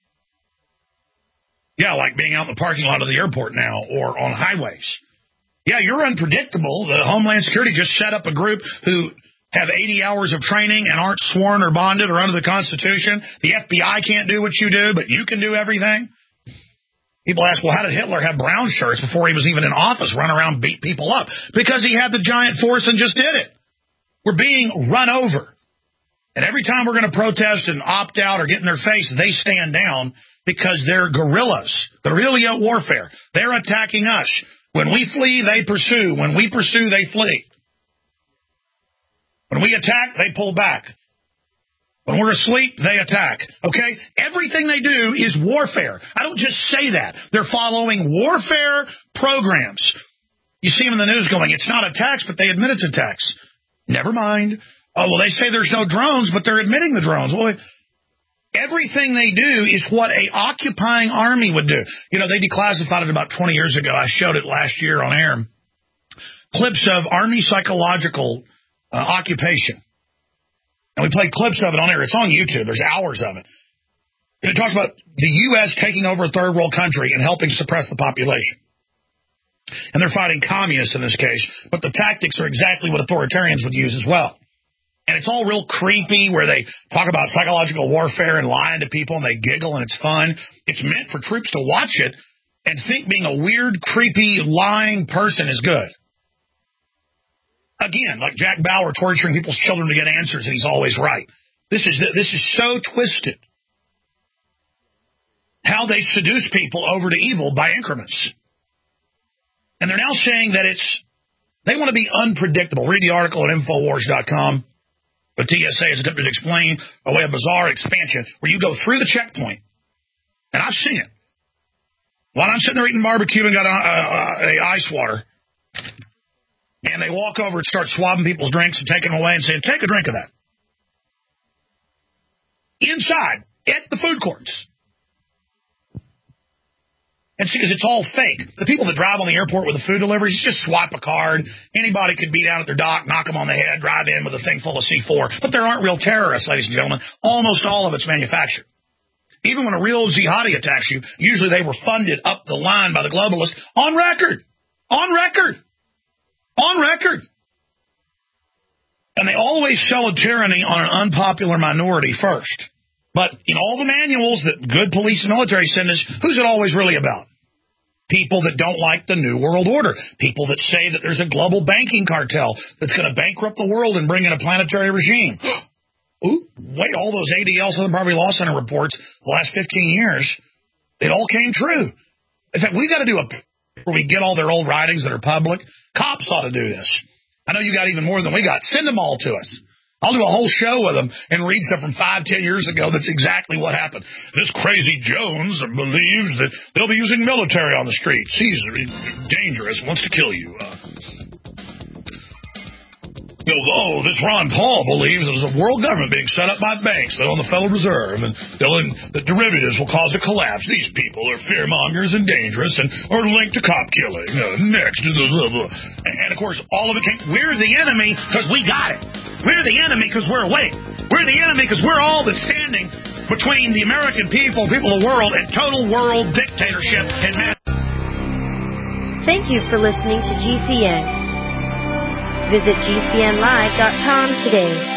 Yeah, like being out in the parking lot of the airport now or on highways. Yeah, you're unpredictable. The Homeland Security just set up a group who have 80 hours of training and aren't sworn or bonded or under the Constitution. The FBI can't do what you do, but you can do everything. People ask, well, how did Hitler have brown shirts before he was even in office, run around, beat people up? Because he had the giant force and just did it. We're being run over. And every time we're going to protest and opt out or get in their face, they stand down because they're guerrillas, guerrilla warfare. They're attacking us. When we flee, they pursue. When we pursue, they flee. When we attack, they pull back. When we're asleep, they attack. Okay? Everything they do is warfare. I don't just say that. They're following warfare programs. You see them in the news going, it's not attacks, but they admit it's attacks. Never mind. Oh, well, they say there's no drones, but they're admitting the drones. Well, everything they do is what a occupying army would do. You know, they declassified it about 20 years ago. I showed it last year on air. Clips of Army psychological occupation. And we played clips of it on air. It's on YouTube. There's hours of it. And it talks about the U.S. taking over a third world country and helping suppress the population. And they're fighting communists in this case, but the tactics are exactly what authoritarians would use as well. And it's all real creepy where they talk about psychological warfare and lying to people and they giggle and it's fun. It's meant for troops to watch it and think being a weird, creepy, lying person is good. Again, like Jack Bauer torturing people's children to get answers and he's always right. This is so twisted. How they seduce people over to evil by increments. And they're now saying that they want to be unpredictable. Read the article at Infowars.com. The TSA has attempted to explain a way of bizarre expansion where you go through the checkpoint. And I've seen it. While I'm sitting there eating barbecue and got a ice water, and they walk over and start swabbing people's drinks and taking them away and saying, take a drink of that. Inside, at the food courts. And see, because it's all fake. The people that drive on the airport with the food deliveries, just swipe a card. Anybody could be down at their dock, knock them on the head, drive in with a thing full of C4. But there aren't real terrorists, ladies and gentlemen. Almost all of it's manufactured. Even when a real jihadi attacks you, usually they were funded up the line by the globalists on record. On record. On record. And they always sell a tyranny on an unpopular minority first. But in all the manuals that good police and military send us, who's it always really about? People that don't like the New World Order. People that say that there's a global banking cartel that's going to bankrupt the world and bring in a planetary regime. Ooh, wait, all those ADL, Southern Poverty Law Center reports the last 15 years, it all came true. In fact, we got to do where we get all their old writings that are public. Cops ought to do this. I know you got even more than we got. Send them all to us. I'll do a whole show with them and read stuff from 5-10 years ago that's exactly what happened. This crazy Jones believes that they'll be using military on the streets. He's dangerous, wants to kill you. This Ron Paul believes there's a world government being set up by banks that own the Federal Reserve and the derivatives will cause a collapse. These people are fearmongers and dangerous and are linked to cop killing. Next. And, of course, all of it came. We're the enemy because we got it. We're the enemy because we're awake. We're the enemy because we're all that's standing between the American people of the world, and total world dictatorship and mass. Thank you for listening to GCN. Visit GCNlive.com today.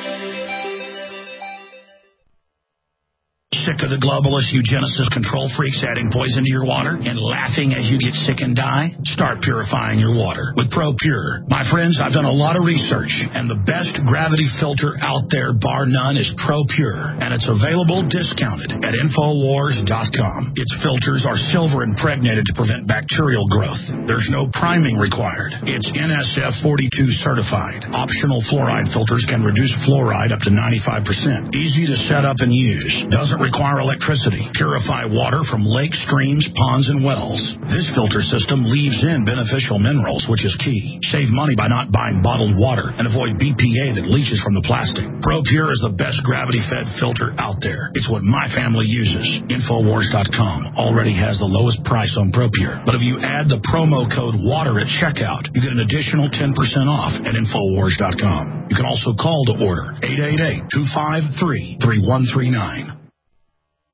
Sick of the globalist eugenicist control freaks adding poison to your water and laughing as you get sick and die? Start purifying your water with ProPure. My friends, I've done a lot of research, and the best gravity filter out there, bar none, is ProPure, and it's available discounted at Infowars.com. Its filters are silver impregnated to prevent bacterial growth. There's no priming required. It's NSF 42 certified. Optional fluoride filters can reduce fluoride up to 95%. Easy to set up and use. Doesn't require electricity. Purify water from lakes, streams, ponds, and wells. This filter system leaves in beneficial minerals, which is key. Save money by not buying bottled water and avoid BPA that leaches from the plastic. ProPure is the best gravity-fed filter out there. It's what my family uses. Infowars.com already has the lowest price on ProPure. But if you add the promo code WATER at checkout, you get an additional 10% off at Infowars.com. You can also call to order 888-253-3139.